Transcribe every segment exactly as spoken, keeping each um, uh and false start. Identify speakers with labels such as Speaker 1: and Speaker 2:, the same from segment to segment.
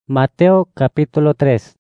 Speaker 1: Mateo capítulo tres.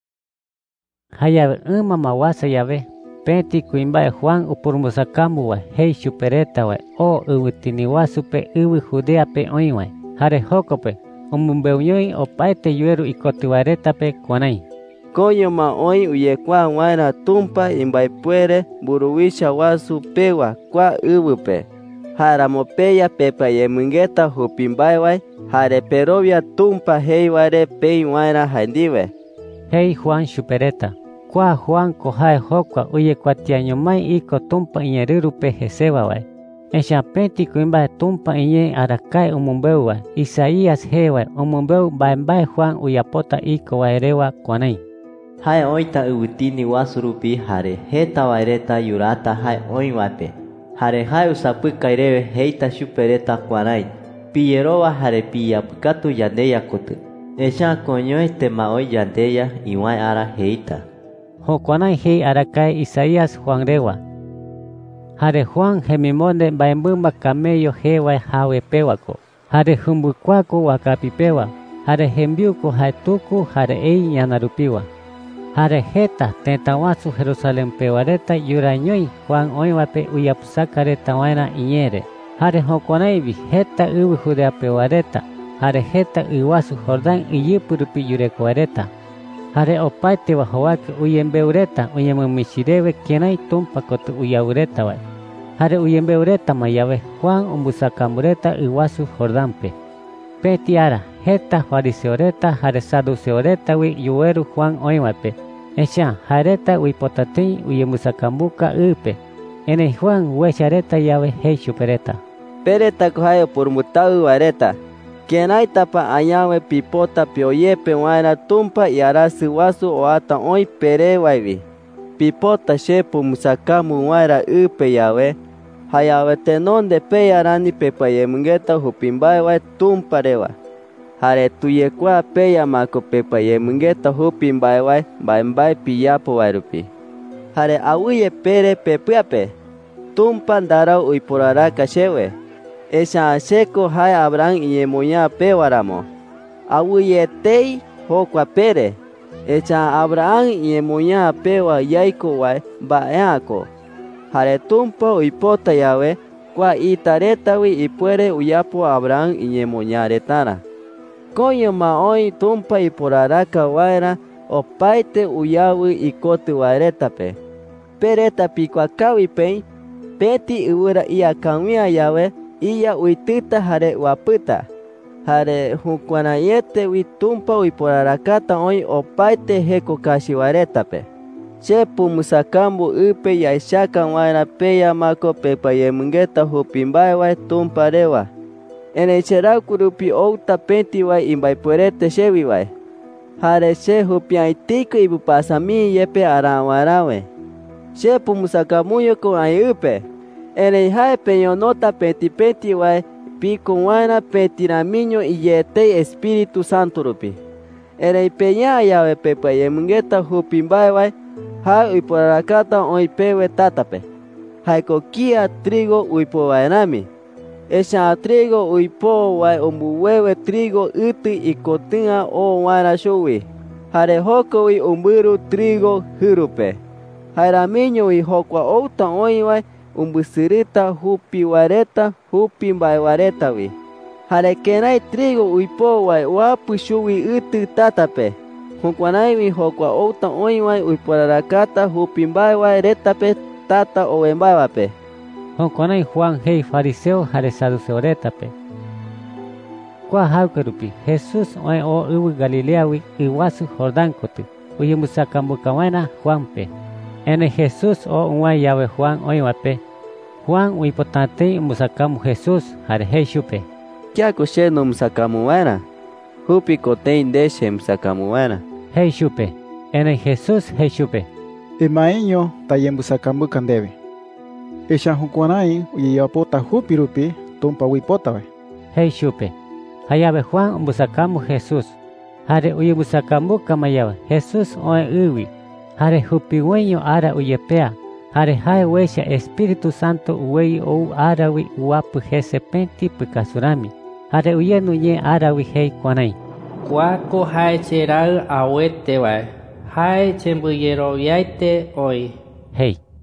Speaker 1: Hayave uma mawasa yave, penti kuimbae Juan upurmusakamuwa, hei chuperetawa, o uwitiniwasupe uwi Judeape oiwa, hare hokope, umumbeuñoi opaete yueru ikotiwaretape kuanai.
Speaker 2: Koyo ma oi uyekwa waina tumpa imbaipuere buruwisha wasu pewa kwa uwupe. Haramopeya pepa yemungeta hupimbaiwai, hare perovia tumpa heiware pei waina handiwe.
Speaker 1: Hei Juan chupereta, kwa Juan kohae hokwa uyekwatiañomai iko tumpa iñerirupe jesewawai. Esha penti kuimbae tumpa iñe arakae umumbeuwa, Isaías hewa umumbeu baembae Juan uyapota iko waerewa kuanai.
Speaker 3: Hae oita uwitini wasurupi hare heta waireta yurata hae oiwape. Hare hae usapukairewe heita chupereta kuanai. Piyerowa hare piyapukatu yandeya kutu. Esha koñoe temaoi yandeya iwai ara heita.
Speaker 1: Hokuanai hei arakae Isaías Juan rewa. Hare Juan hemimonde baembumba camello hewa hawe pewako. Hare humbukwako wakapipewa. Hare hembiuko haetuku hare ei yanarupiwa. Hare heta tentawasu Jerusalem pewareta yurañoi Juan oiwape uyapusakareta waina iñere. Hare hokuanaibi heta uwi Judea pewareta. Hare heta iwasu Jordan iyupurupi yurekoareta. Hare opaite wahowake uyembeureta uyemumishireve kenai tumpa kotu uyaureta wai. Hare uyembeureta mayave Juan umbusakamureta iwasu Jordanpe. Petiara heta fariseoreta hare saduceoreta wi yueru Juan oiwape. Esha hareta wipotatei uyemusakambuka upe. Ene Juan hueshareta yave hei chupereta.
Speaker 2: Pereta kohayo por mutau wareta. Kenai tapa ayawe pipota pioyepe waina tumpa y arasi wasu oata oi pere waivi. Pipota shepu musakamu waira upe yawe. Hayawe tenonde pe arani pepa yemungeta hupimbai wai tumpa rewa. Hare tuyekwa pe yamako pepa yemungeta hupimbai wai baimbai piyapo wairupi. Hare awuye pere pepuape. Tumpa darau uiporaraka shewe. Esha sheko hae Abraham iyemoña pewaramo. Awuye tei hokwa pere. Esha Abraham iyemoña pewa yaiko wai baeako. Hare tumpa uipota yawe kwa itaretawi ipuere uyapo Abraham iyemoña retara. Koyo maoi tumpa iporaraka waira opaite uyawi ikotu wairetape. Pereta pikuakawi pei peti uura iya kamia yawe iya uitita hare waputa. Hare hukuanayete wi tumpa uiporarakata oi opaite heko kashiwaretape. Chepu musakambu upe yaishaka waina peya mako pepa yemungeta hupimbai wai tumpa rewa. Ene cherakurupi outa penti wai imbaipuerete shewi wai. Hare she hupiaitiko ibupasami yepe arawarawe. Chepu musakamuyo ko ai upe. Ene hae peñonota peti peti wai pico waina petiramiño iyete Espíritu Santo rupi. Ene peña yawe pepa yemungeta hupimbai wai ha uiporarakata oi pewe tatape. Haiko kia trigo uipo wainami. Esha trigo uipo wai umbuwewe trigo utu ikotinga o waina shuwi. Hare hoko wi umburu trigo hurupe. Hairamiño wi hokwa outa oi wai umbusirita hupi wareta hupi mbai wareta wi. Hare kenai trigo uipo wai wapu shuwi utu tatape. Hukuanai wi hokwa outa oi wai uiporarakata hupi mbai wai retape tata owembai wape.
Speaker 1: Hukuanai Juan hei fariseo hare saduceoretape. Kwa haukerupi Jesus oe o uwi Galilea wi iwasu Jordan kotu uyemusakambuka waina Juanpe. Ene Jesus o unwai yawe Juan oiwape. Juan uipotantei musakamu Jesus hare hei chupe.
Speaker 2: Kia koshe no musakamu waina. Hupi kotein deshe musakamu waina.
Speaker 1: Hei chupe. Ene Jesus hei chupe.
Speaker 4: Emaeño tayembusakambuka ndebe. Esha hukuanai uyapota hupi rupi tumpa uipota we.
Speaker 1: Hei chupe. Hayawe Juan umusakamu Jesus. Hare uyemusakambuka mayawe Jesus oe uwi. Hare hupiweño ara uyepea. Hare hae wesha Espíritu Santo uwei ou arawi uapu hese penti pukasurami. Hare uyenu ye arawi hei kuanai.
Speaker 5: Cuaco hai cherai awete vai. Hai chembuyeroviaite oi.
Speaker 1: Hey.